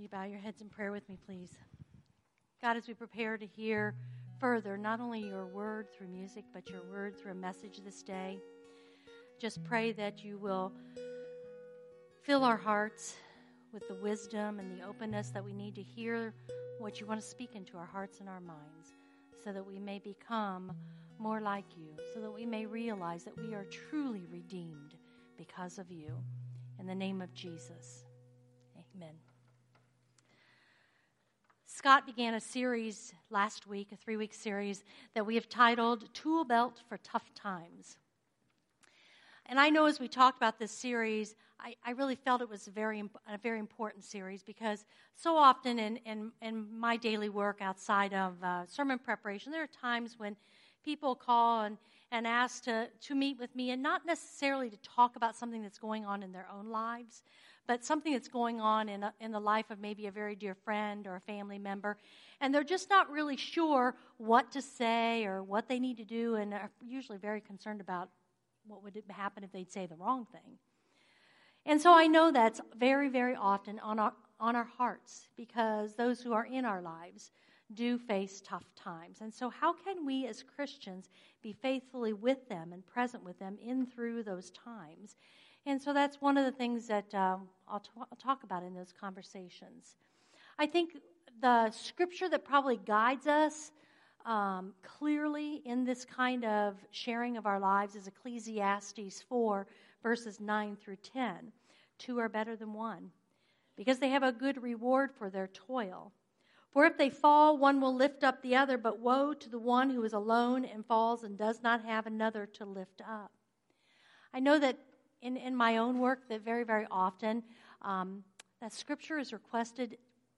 Will you bow your heads in prayer with me, please? God, as we prepare to hear further, not only your word through music, but your word through a message this day, just pray that you will fill our hearts with the wisdom and the openness that we need to hear what you want to speak into our hearts and our minds, so that we may become more like you, so that we may realize that we are truly redeemed because of you. In the name of Jesus, amen. Scott began a series last week, a 3-week series, that we have titled Tool Belt for Tough Times. And I know as we talked about this series, I really felt it was a very important series, because so often in my daily work outside of sermon preparation, there are times when people call and ask to meet with me, and not necessarily to talk about something that's going on in their own lives, but something that's going on in the life of maybe a very dear friend or a family member, and they're just not really sure what to say or what they need to do, and are usually very concerned about what would happen if they'd say the wrong thing. And so I know that's very, very often on our hearts, because those who are in our lives do face tough times. And so how can we as Christians be faithfully with them and present with them in through those times? And so that's one of the things that I'll talk about in those conversations. I think the scripture that probably guides us clearly in this kind of sharing of our lives is Ecclesiastes 4, verses 9 through 10. 2 are better than 1, because they have a good reward for their toil. For if they fall, one will lift up the other, but woe to the one who is alone and falls and does not have another to lift up. I know that in my own work that very, very often that scripture is requested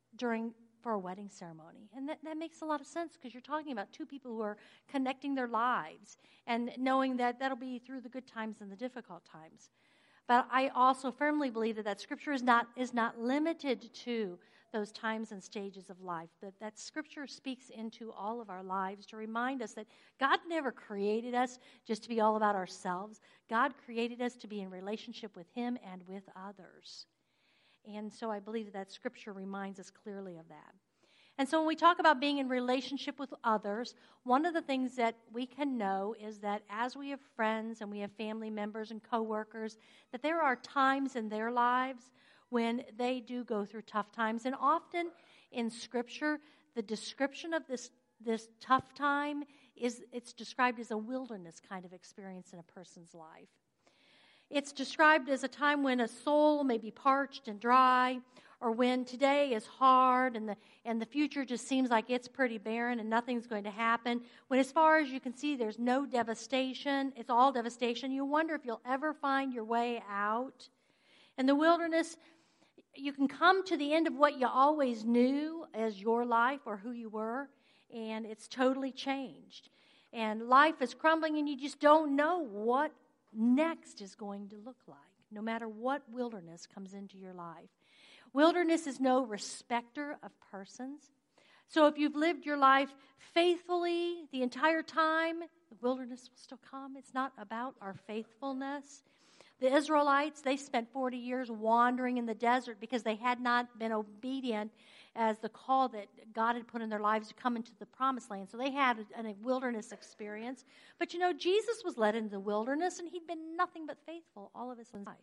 for a wedding ceremony. And that makes a lot of sense, because you're talking about two people who are connecting their lives and knowing that that'll be through the good times and the difficult times. But I also firmly believe that scripture is not limited to those times and stages of life, that scripture speaks into all of our lives to remind us that God never created us just to be all about ourselves. God created us to be in relationship with Him and with others. And so I believe that scripture reminds us clearly of that. And so when we talk about being in relationship with others, one of the things that we can know is that as we have friends and we have family members and coworkers, that there are times in their lives when they do go through tough times. And often in Scripture, the description of this tough time it's described as a wilderness kind of experience in a person's life. It's described as a time when a soul may be parched and dry, or when today is hard and the future just seems like it's pretty barren and nothing's going to happen. When as far as you can see, there's no devastation. It's all devastation. You wonder if you'll ever find your way out. In the wilderness, you can come to the end of what you always knew as your life or who you were, and it's totally changed. And life is crumbling, and you just don't know what next is going to look like, no matter what wilderness comes into your life. Wilderness is no respecter of persons. So if you've lived your life faithfully the entire time, the wilderness will still come. It's not about our faithfulness. The Israelites, they spent 40 years wandering in the desert because they had not been obedient as the call that God had put in their lives to come into the promised land. So they had a wilderness experience. But Jesus was led into the wilderness, and He'd been nothing but faithful all of His life.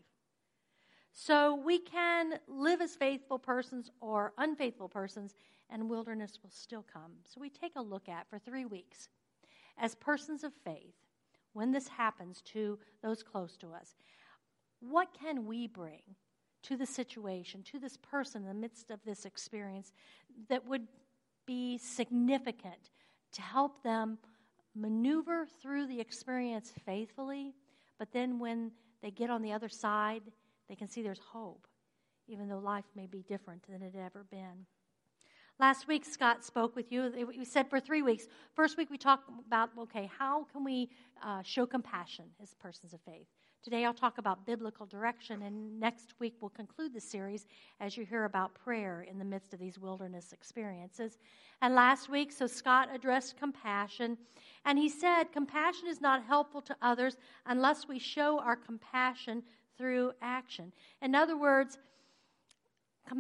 So we can live as faithful persons or unfaithful persons, and wilderness will still come. So we take a look at, for 3 weeks, as persons of faith, when this happens to those close to us, what can we bring to the situation, to this person in the midst of this experience that would be significant to help them maneuver through the experience faithfully, but then when they get on the other side, they can see there's hope, even though life may be different than it had ever been. Last week, Scott spoke with you. We said for 3 weeks. First week, we talked about, how can we show compassion as persons of faith? Today, I'll talk about biblical direction, and next week, we'll conclude the series as you hear about prayer in the midst of these wilderness experiences. And last week, Scott addressed compassion, and he said, compassion is not helpful to others unless we show our compassion through action. In other words,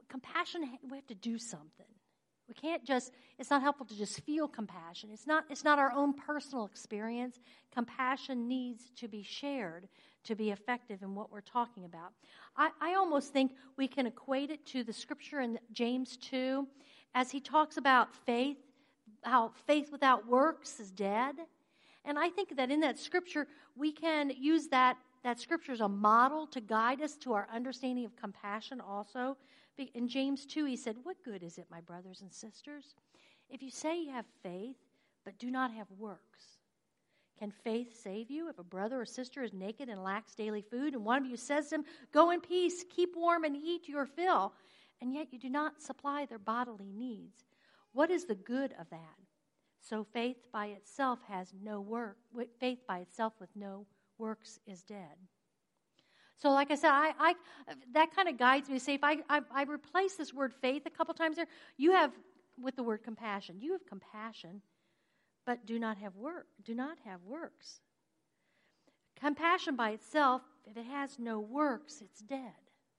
compassion, we have to do something. We can't just, it's not helpful to just feel compassion. It's not our own personal experience. Compassion needs to be shared to be effective in what we're talking about. I almost think we can equate it to the scripture in James 2 as he talks about faith, how faith without works is dead. And I think that in that scripture, we can use that scripture as a model to guide us to our understanding of compassion also. In James 2, he said, "What good is it, my brothers and sisters, if you say you have faith but do not have works? Can faith save you? If a brother or sister is naked and lacks daily food, and one of you says to him, 'Go in peace, keep warm and eat your fill,' and yet you do not supply their bodily needs, what is the good of that? So faith by itself has no work. Faith by itself with no works is dead." So like I said, I that kind of guides me to say, if I replace this word faith a couple times there, you have, with the word compassion, you have compassion, but do not have works. Compassion by itself, if it has no works, it's dead.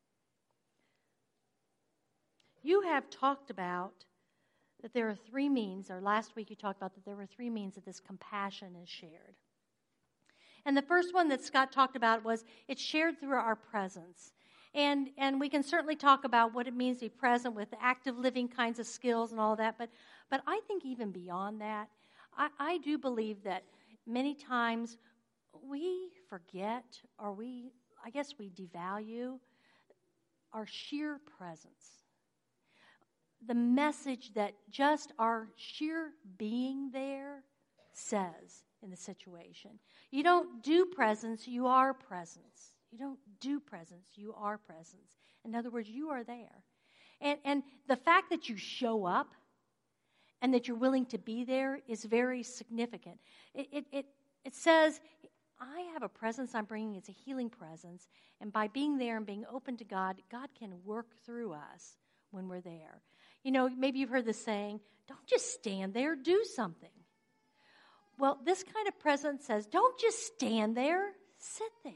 You have talked about that there are three means, or last week you talked about that there were three means that this compassion is shared. And the first one that Scott talked about was it's shared through our presence. And we can certainly talk about what it means to be present with active living kinds of skills and all that. But I think even beyond that, I do believe that many times we forget, or we devalue our sheer presence. The message that just our sheer being there says in the situation. You don't do presence, you are presence. You don't do presence, you are presence. In other words, you are there. And the fact that you show up and that you're willing to be there is very significant. It says, I have a presence I'm bringing. It's a healing presence. And by being there and being open to God, God can work through us when we're there. You know, maybe you've heard the saying, don't just stand there, do something. Well, this kind of presence says, don't just stand there, sit there.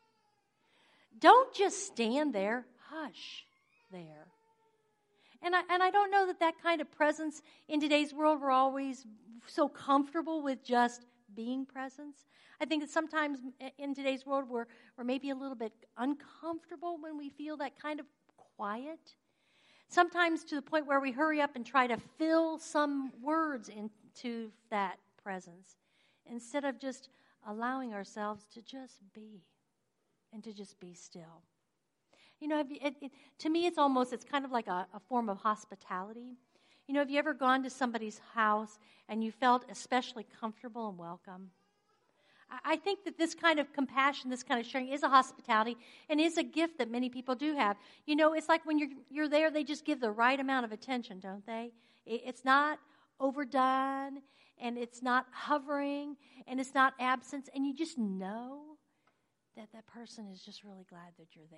Don't just stand there, hush there. And I don't know that kind of presence in today's world, we're always so comfortable with just being presence. I think that sometimes in today's world we're maybe a little bit uncomfortable when we feel that kind of quiet. Sometimes to the point where we hurry up and try to fill some words into that presence instead of just allowing ourselves to just be and to just be still. You know, to me it's kind of like a form of hospitality. You know, have you ever gone to somebody's house and you felt especially comfortable and welcome? I think that this kind of compassion, this kind of sharing is a hospitality and is a gift that many people do have. You know, it's like when you're there, they just give the right amount of attention, don't they? It's not overdone, and it's not hovering, and it's not absence, and you just know that person is just really glad that you're there.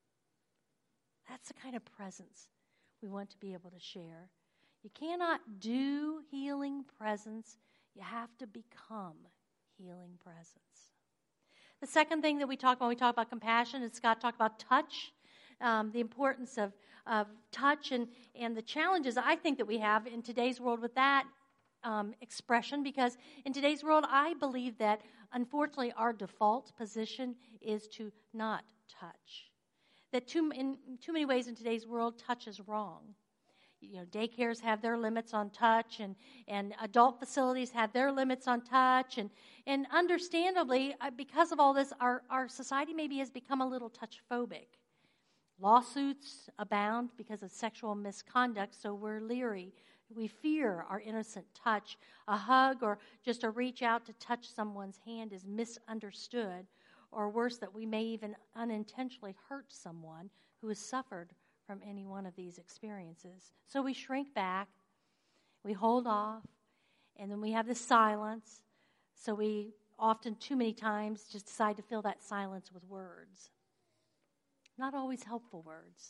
That's the kind of presence we want to be able to share. You cannot do healing presence. You have to become healing presence. The second thing that we talk about when we talk about compassion is Scott talked about touch, the importance of touch and the challenges I think that we have in today's world with that expression, because in today's world I believe that unfortunately our default position is to not touch. That in too many ways in today's world, touch is wrong. You know, daycares have their limits on touch, and adult facilities have their limits on touch, and understandably, because of all this, our society maybe has become a little touch-phobic. Lawsuits abound because of sexual misconduct, so we're leery. We fear our innocent touch. A hug or just a reach out to touch someone's hand is misunderstood, or worse, that we may even unintentionally hurt someone who has suffered from any one of these experiences. So we shrink back, we hold off, and then we have the silence. So we often, too many times, just decide to fill that silence with words. Not always helpful words.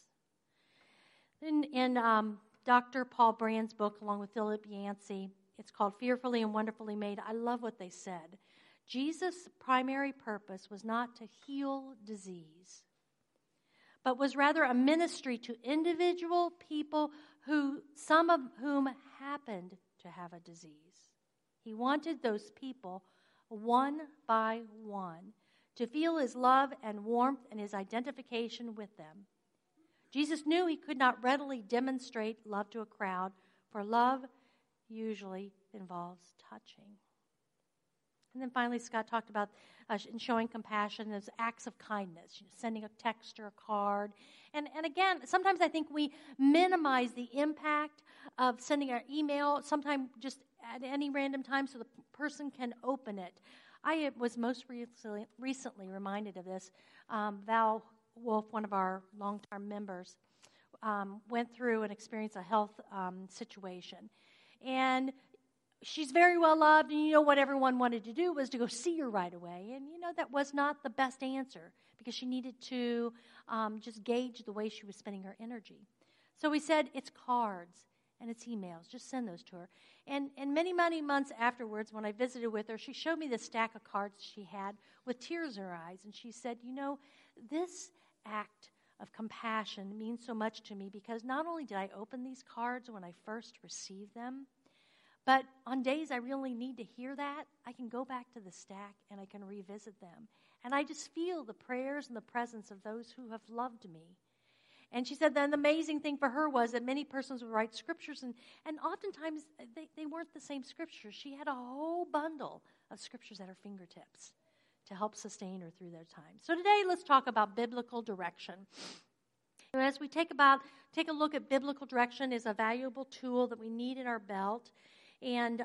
In Dr. Paul Brand's book, along with Philip Yancey, it's called Fearfully and Wonderfully Made. I love what they said. Jesus' primary purpose was not to heal disease, but was rather a ministry to individual people some of whom happened to have a disease. He wanted those people, one by one, to feel his love and warmth and his identification with them. Jesus knew he could not readily demonstrate love to a crowd, for love usually involves touching. And then finally, Scott talked about showing compassion as acts of kindness, sending a text or a card. And again, sometimes I think we minimize the impact of sending our email, sometimes just at any random time so the person can open it. I was most recently reminded of this. Val Wolf, one of our long-term members, went through and experienced a health situation. And she's very well loved, and what everyone wanted to do was to go see her right away. And that was not the best answer because she needed to just gauge the way she was spending her energy. So we said, it's cards and it's emails. Just send those to her. And many, many months afterwards, when I visited with her, she showed me the stack of cards she had with tears in her eyes. And she said, this act of compassion means so much to me because not only did I open these cards when I first received them, but on days I really need to hear that, I can go back to the stack and I can revisit them. And I just feel the prayers and the presence of those who have loved me. And she said that the amazing thing for her was that many persons would write scriptures, and oftentimes they weren't the same scriptures. She had a whole bundle of scriptures at her fingertips to help sustain her through their time. So today, let's talk about biblical direction. And as we take a look at biblical direction is a valuable tool that we need in our belt. And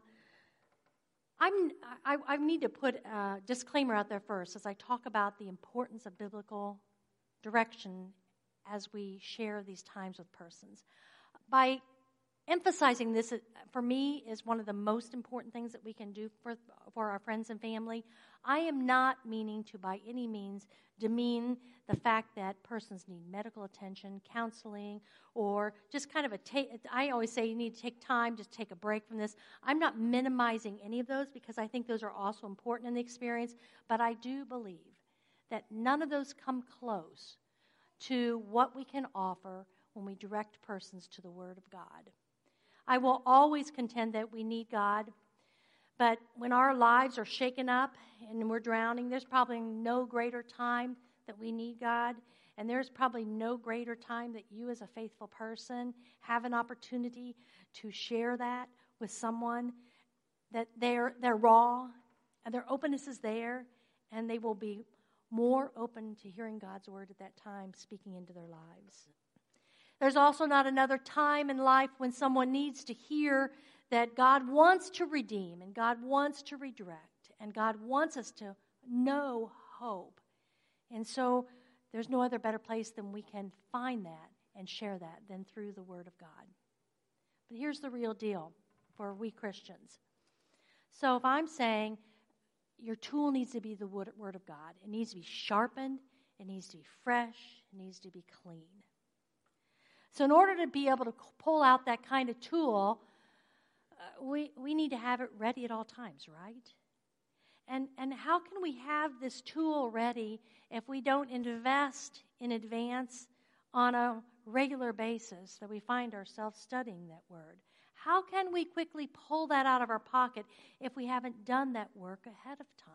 I need to put a disclaimer out there first as I talk about the importance of biblical direction as we share these times with persons. By emphasizing this, for me, is one of the most important things that we can do for our friends and family. I am not meaning to, by any means, demean the fact that persons need medical attention, counseling, or just kind of I always say you need to take time, just take a break from this. I'm not minimizing any of those because I think those are also important in the experience, but I do believe that none of those come close to what we can offer when we direct persons to the Word of God. I will always contend that we need God, but when our lives are shaken up and we're drowning, there's probably no greater time that we need God, and there's probably no greater time that you as a faithful person have an opportunity to share that with someone, that they're raw and their openness is there, and they will be more open to hearing God's word at that time, speaking into their lives. There's also not another time in life when someone needs to hear that God wants to redeem and God wants to redirect and God wants us to know hope. And so there's no other better place than we can find that and share that than through the Word of God. But here's the real deal for we Christians. So if I'm saying your tool needs to be the Word of God, it needs to be sharpened, it needs to be fresh, it needs to be clean. So in order to be able to pull out that kind of tool, we need to have it ready at all times, right? And how can we have this tool ready if we don't invest in advance on a regular basis that we find ourselves studying that word? How can we quickly pull that out of our pocket if we haven't done that work ahead of time?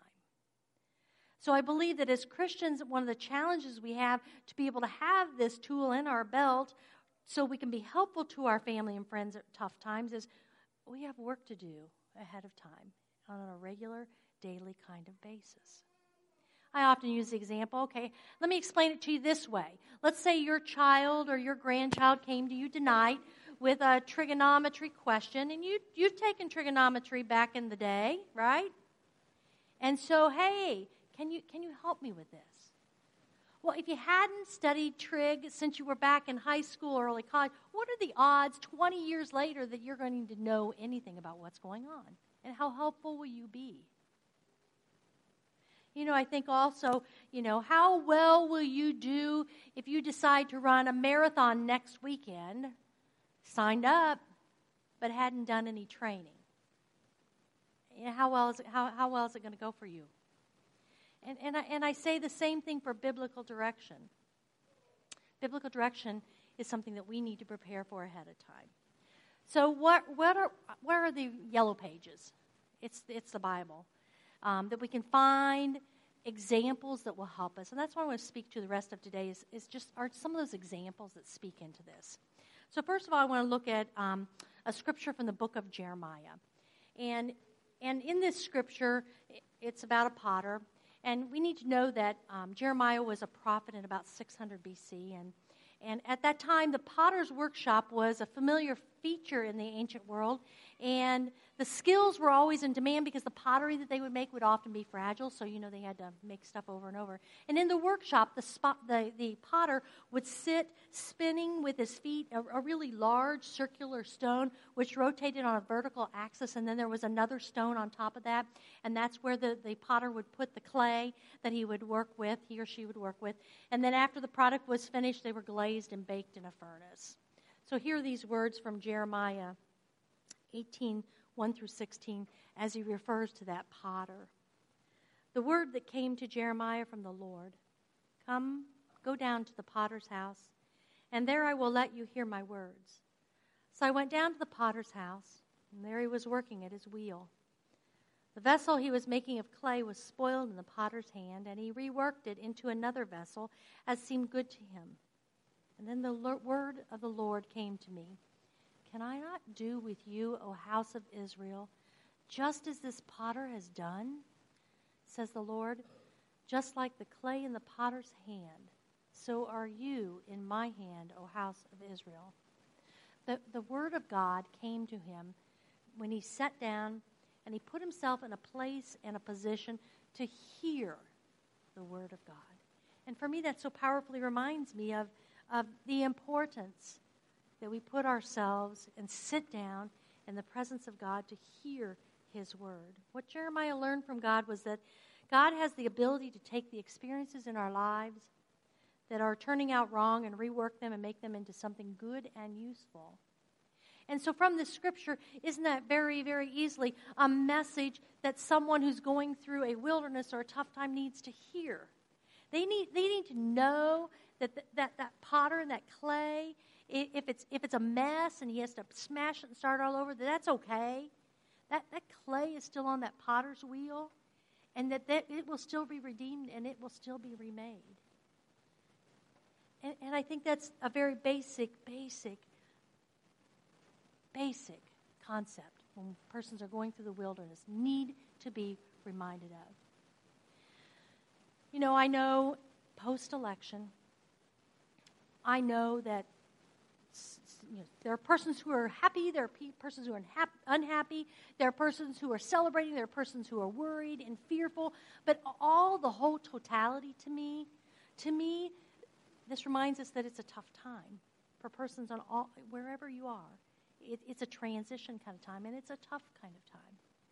So I believe that as Christians, one of the challenges we have to be able to have this tool in our belt so we can be helpful to our family and friends at tough times is we have work to do ahead of time on a regular, daily kind of basis. I often use the example, okay, let me explain it to you this way. Let's say your child or your grandchild came to you tonight with a trigonometry question, and you've taken trigonometry back in the day, right? And so, hey, can you help me with this? Well, if you hadn't studied trig since you were back in high school or early college, what are the odds 20 years later that you're going to know anything about what's going on? And how helpful will you be? I think also, how well will you do if you decide to run a marathon next weekend, signed up, but hadn't done any training? How well is it going to go for you? And I say the same thing for biblical direction. biblical direction is something that we need to prepare for ahead of time. So where are the yellow pages? It's the Bible. That we can find examples that will help us. And that's what I want to speak to the rest of today is just are some of those examples that speak into this. So first of all, I want to look at a scripture from the book of Jeremiah. And in this scripture, it's about a potter. And we need to know that Jeremiah was a prophet in about 600 B.C. And at that time, the potter's workshop was a familiar feature in the ancient world. And the skills were always in demand because the pottery that they would make would often be fragile. So, they had to make stuff over and over. And in the workshop, the potter would sit spinning with his feet a really large circular stone, which rotated on a vertical axis. And then there was another stone on top of that. And that's where the potter would put the clay that he or she would work with. And then after the product was finished, they were glazed and baked in a furnace. So here are these words from Jeremiah 18:1-16, as he refers to that potter. The word that came to Jeremiah from the Lord, "Come, go down to the potter's house, and there I will let you hear my words." So I went down to the potter's house, and there he was working at his wheel. The vessel he was making of clay was spoiled in the potter's hand, and he reworked it into another vessel as seemed good to him. And then the word of the Lord came to me. "Can I not do with you, O house of Israel, just as this potter has done? Says the Lord, just like the clay in the potter's hand, so are you in my hand, O house of Israel." The word of God came to him when he sat down and he put himself in a place and a position to hear the word of God. And for me, that so powerfully reminds me of the importance that we put ourselves and sit down in the presence of God to hear his word. What Jeremiah learned from God was that God has the ability to take the experiences in our lives that are turning out wrong and rework them and make them into something good and useful. And so from this scripture, isn't that very, very easily a message that someone who's going through a wilderness or a tough time needs to hear? They need to know that potter and that clay, if it's a mess and he has to smash it and start all over, that's okay. That clay is still on that potter's wheel, and that it will still be redeemed and it will still be remade. And I think that's a very basic concept when persons are going through the wilderness, need to be reminded of. I know post-election, I know that there are persons who are happy, there are persons who are unhappy, there are persons who are celebrating, there are persons who are worried and fearful, but the whole totality to me, this reminds us that it's a tough time for persons wherever you are. It's a transition kind of time, and it's a tough kind of time.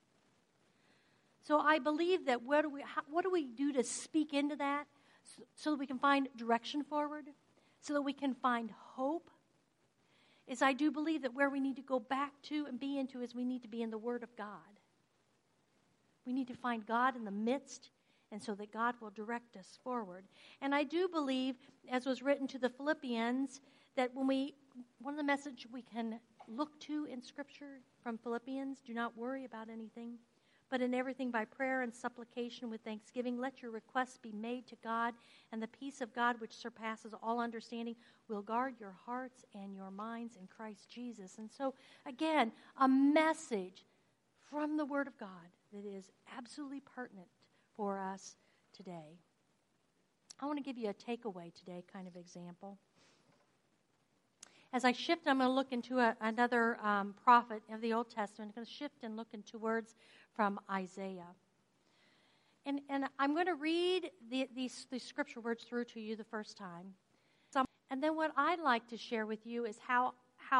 So I believe that what do we do to speak into that so that we can find direction forward, so that we can find hope? Is I do believe that where we need to go back to and be into is we need to be in the Word of God. We need to find God in the midst, and so that God will direct us forward. And I do believe, as was written to the Philippians, that one of the messages we can look to in Scripture from Philippians, do not worry about anything, but in everything by prayer and supplication with thanksgiving, let your requests be made to God, and the peace of God, which surpasses all understanding, will guard your hearts and your minds in Christ Jesus. And so, again, a message from the Word of God that is absolutely pertinent for us today. I want to give you a takeaway today kind of example. As I shift, I'm going to look into another prophet of the Old Testament. I'm going to shift and look into words from Isaiah. And I'm going to read these scripture words through to you the first time. And then what I'd like to share with you is how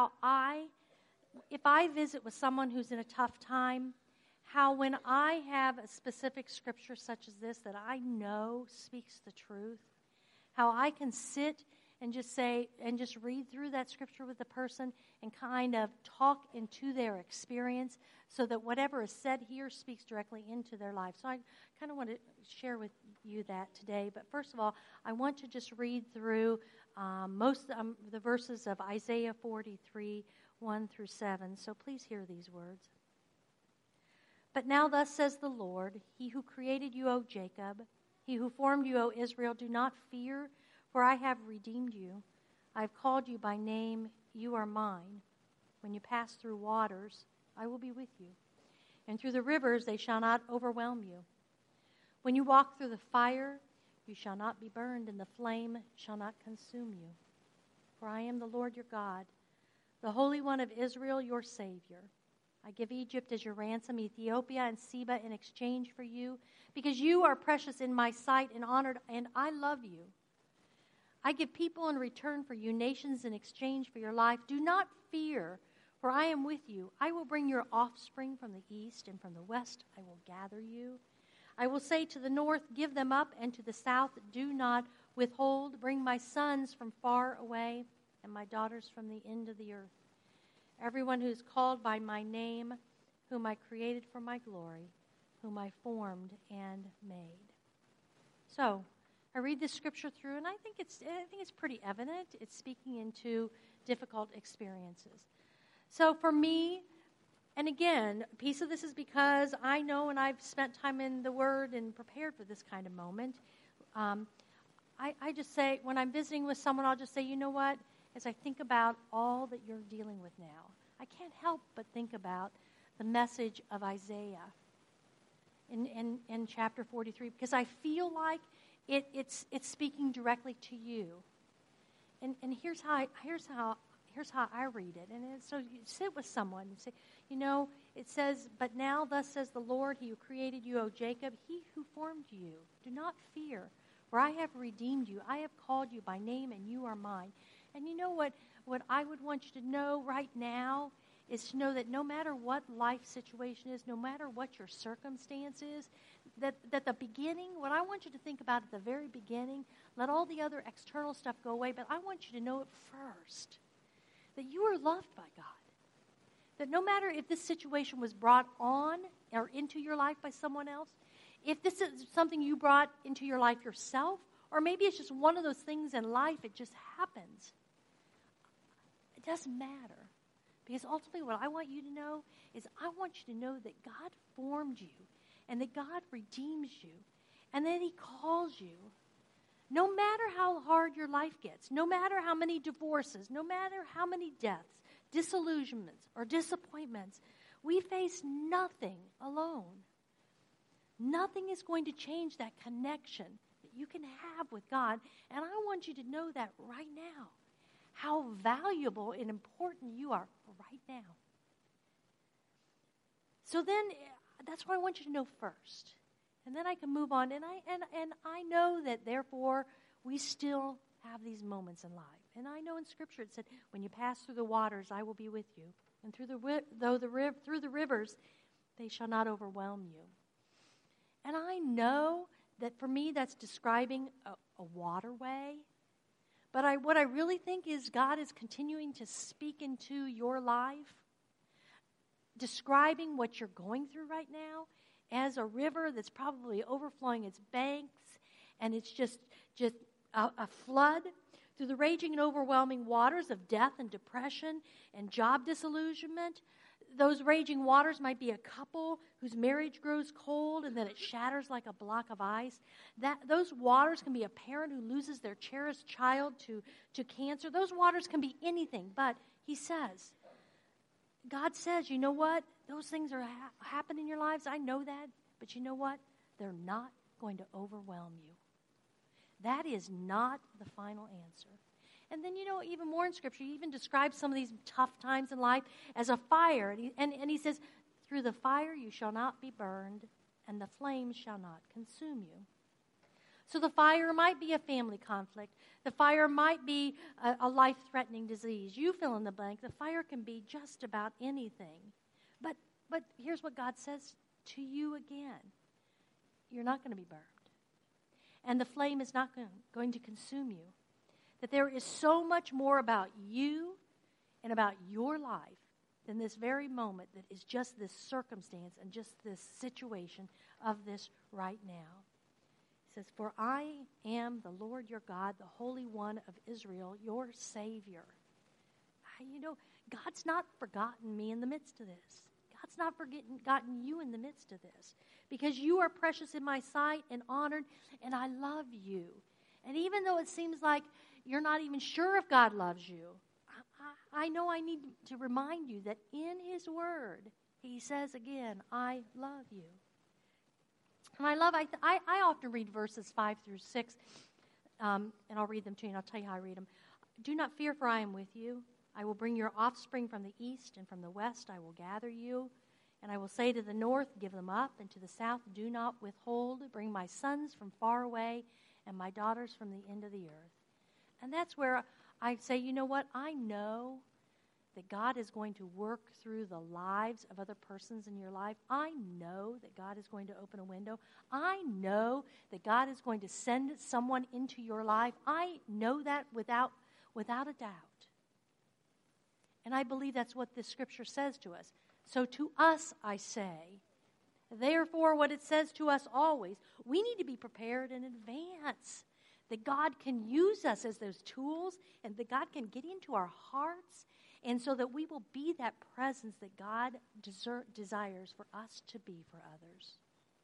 if I visit with someone who's in a tough time, how when I have a specific scripture such as this that I know speaks the truth, how I can sit and just read through that scripture with the person and kind of talk into their experience so that whatever is said here speaks directly into their life. So I kind of want to share with you that today. But first of all, I want to just read through most of the verses of Isaiah 43, 1 through 7. So please hear these words. But now thus says the Lord, He who created you, O Jacob, He who formed you, O Israel, do not fear, for I have redeemed you. I have called you by name, you are mine. When you pass through waters, I will be with you. And through the rivers, they shall not overwhelm you. When you walk through the fire, you shall not be burned, and the flame shall not consume you. For I am the Lord your God, the Holy One of Israel, your Savior. I give Egypt as your ransom, Ethiopia and Seba in exchange for you, because you are precious in my sight and honored, and I love you. I give people in return for you, nations in exchange for your life. Do not fear, for I am with you. I will bring your offspring from the east, and from the west I will gather you. I will say to the north, give them up, and to the south, do not withhold. Bring my sons from far away, and my daughters from the end of the earth. Everyone who is called by my name, whom I created for my glory, whom I formed and made. So, I read this scripture through, and I think it's pretty evident. It's speaking into difficult experiences. So for me, and again, a piece of this is because I know and I've spent time in the Word and prepared for this kind of moment. I just say, when I'm visiting with someone, I'll just say, you know what? As I think about all that you're dealing with now, I can't help but think about the message of Isaiah in chapter 43, because I feel like it's speaking directly to you. And here's how I read it. And so you sit with someone and say, you know, it says, but now thus says the Lord, He who created you, O Jacob, He who formed you. Do not fear, for I have redeemed you. I have called you by name, and you are mine. And you know what I would want you to know right now is to know that no matter what life situation is, no matter what your circumstance is, that the beginning, what I want you to think about at the very beginning, let all the other external stuff go away, but I want you to know it first, that you are loved by God. That no matter if this situation was brought on or into your life by someone else, if this is something you brought into your life yourself, or maybe it's just one of those things in life, it just happens. It doesn't matter. Because ultimately what I want you to know is I want you to know that God formed you and that God redeems you and that He calls you. No matter how hard your life gets, no matter how many divorces, no matter how many deaths, disillusionments, or disappointments, we face nothing alone. Nothing is going to change that connection that you can have with God. And I want you to know that right now. How valuable and important you are right now. So then, that's what I want you to know first. And then I can move on. And I know that, therefore, we still have these moments in life. And I know in Scripture it said, when you pass through the waters, I will be with you. And through the rivers, they shall not overwhelm you. And I know that for me, that's describing a waterway. But what I really think is God is continuing to speak into your life, describing what you're going through right now as a river that's probably overflowing its banks, and it's just a flood through the raging and overwhelming waters of death and depression and job disillusionment. Those raging waters might be a couple whose marriage grows cold and then it shatters like a block of ice. Those waters can be a parent who loses their cherished child to cancer. Those waters can be anything. But God says, you know what? Those things are happen in your lives. I know that. But you know what? They're not going to overwhelm you. That is not the final answer. And then, even more in Scripture, He even describes some of these tough times in life as a fire. And he says, through the fire you shall not be burned, and the flames shall not consume you. So the fire might be a family conflict. The fire might be a life-threatening disease. You fill in the blank. The fire can be just about anything. But here's what God says to you again. You're not going to be burned. And the flame is not going to consume you. that there is so much more about you and about your life than this very moment that is just this circumstance and just this situation of this right now. He says, "For I am the Lord your God, the Holy One of Israel, your Savior." God's not forgotten me in the midst of this. God's not forgotten you in the midst of this, because you are precious in my sight and honored, and I love you. And even though it seems like you're not even sure if God loves you, I know I need to remind you that in His Word, He says again, I love you. And I often read verses 5 through 6, and I'll read them to you, and I'll tell you how I read them. "Do not fear, for I am with you. I will bring your offspring from the east, and from the west I will gather you. And I will say to the north, give them up, and to the south, do not withhold. Bring my sons from far away, and my daughters from the end of the earth." And that's where I say, you know what? I know that God is going to work through the lives of other persons in your life. I know that God is going to open a window. I know that God is going to send someone into your life. I know that without a doubt. And I believe that's what this scripture says to us. So to us, I say, therefore, what it says to us always, we need to be prepared in advance, that God can use us as those tools, and that God can get into our hearts, and so that we will be that presence that God desires for us to be for others.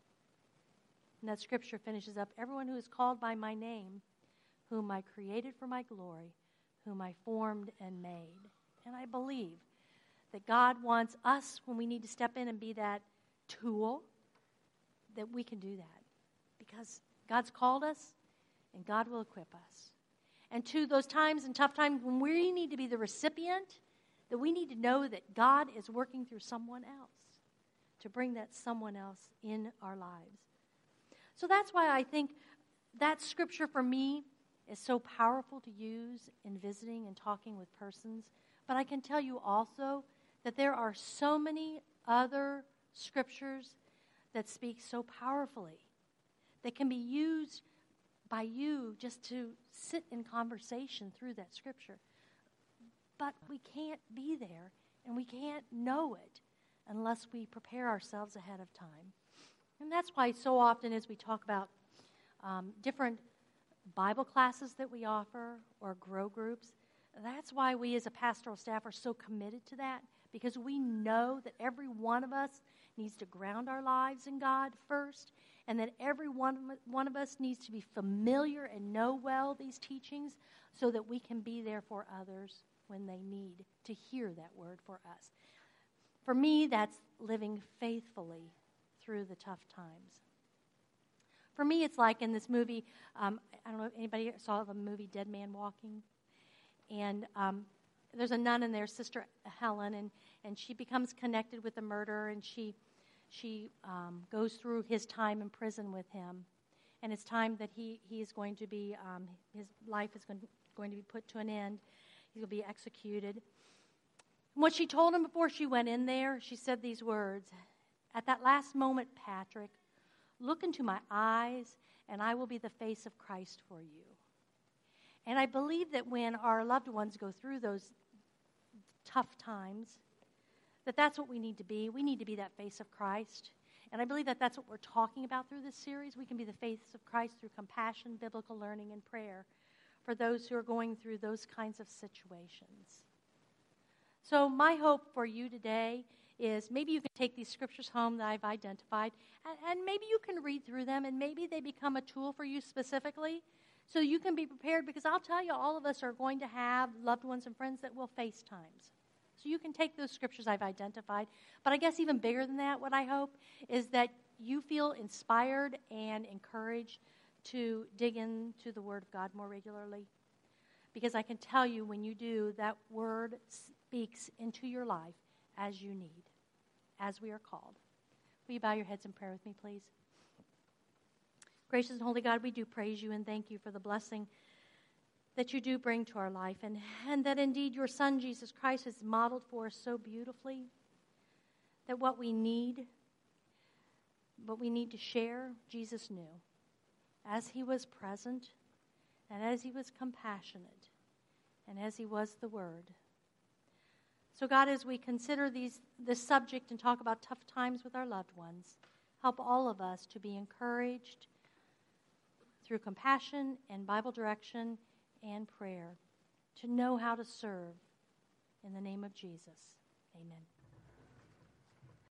And that scripture finishes up, "Everyone who is called by my name, whom I created for my glory, whom I formed and made." And I believe that God wants us, when we need to step in and be that tool, that we can do that. Because God's called us, and God will equip us. And to those times and tough times when we need to be the recipient, that we need to know that God is working through someone else to bring that someone else in our lives. So that's why I think that scripture for me is so powerful to use in visiting and talking with persons. But I can tell you also that there are so many other scriptures that speak so powerfully, that can be used by you just to sit in conversation through that scripture. But we can't be there, and we can't know it unless we prepare ourselves ahead of time. And that's why so often as we talk about different Bible classes that we offer or grow groups, that's why we as a pastoral staff are so committed to that, because we know that every one of us needs to ground our lives in God first, and that every one of us needs to be familiar and know well these teachings so that we can be there for others when they need to hear that word for us. For me, that's living faithfully through the tough times. For me, it's like in this movie, I don't know if anybody saw the movie Dead Man Walking. And there's a nun in there, Sister Helen, and she becomes connected with the murderer, and she goes through his time in prison with him. And it's time that he is going to be, his life is going to be put to an end. He's going to be executed. And what she told him before she went in there, she said these words, "At that last moment, Patrick, look into my eyes, and I will be the face of Christ for you." And I believe that when our loved ones go through those tough times, that that's what we need to be. We need to be that face of Christ. And I believe that that's what we're talking about through this series. We can be the face of Christ through compassion, biblical learning, and prayer for those who are going through those kinds of situations. So my hope for you today is maybe you can take these scriptures home that I've identified, and maybe you can read through them, and maybe they become a tool for you specifically, so you can be prepared, because I'll tell you, all of us are going to have loved ones and friends that will face times. So you can take those scriptures I've identified. But I guess even bigger than that, what I hope is that you feel inspired and encouraged to dig into the Word of God more regularly. Because I can tell you, when you do, that Word speaks into your life as you need, as we are called. Will you bow your heads in prayer with me, please? Gracious and holy God, we do praise you and thank you for the blessing that you do bring to our life, and that indeed your Son, Jesus Christ, has modeled for us so beautifully that what we need to share, Jesus knew. As he was present and as he was compassionate, and as he was the Word. So God, as we consider this subject and talk about tough times with our loved ones, help all of us to be encouraged through compassion and Bible direction and prayer, to know how to serve. In the name of Jesus, amen.